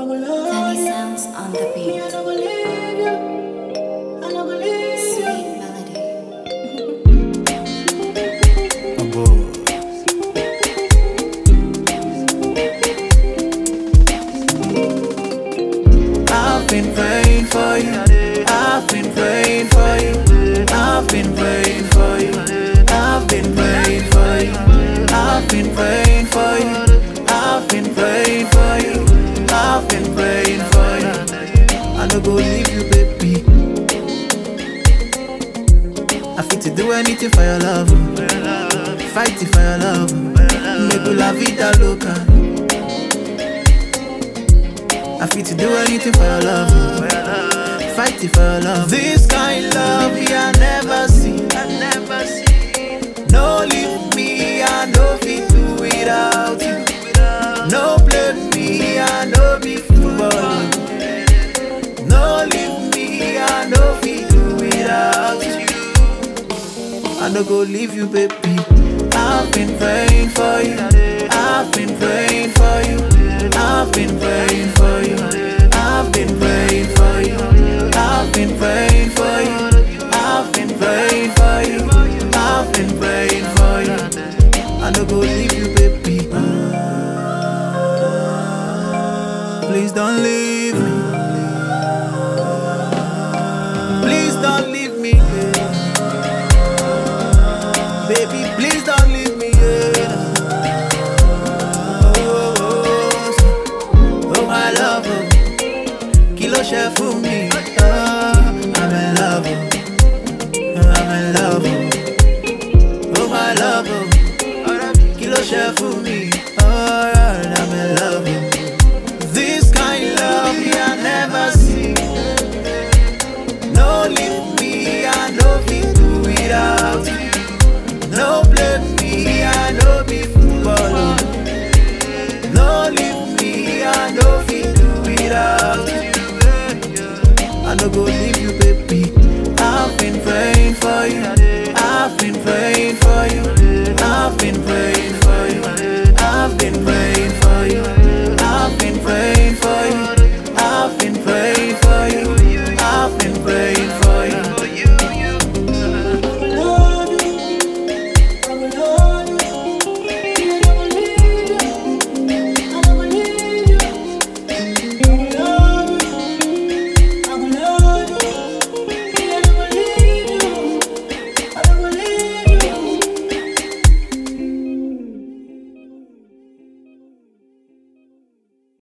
Danny sounds on the beat. Sweet melody. I've been praying for you. I've been praying for you. I've been praying for you. I've been praying for you. I've been praying for you. I've been praying for you. I've been praying for you. I no go leave you, baby. I fit to do anything for your love. Fight it for your love. Make you la vida loca. I fit to do anything for your love. Fight it for your love. This kind of love I never see. No leave me, I no fit do without you. No blame me, I no be football. No leave me, I no fit do without you. I no go leave you, baby. I've been praying for you. I've been praying for you. I've been praying for you. I've been praying for you. I've been praying for you. I've been praying for you. I've been praying for you. I no go leave you, baby. Please don't leave me.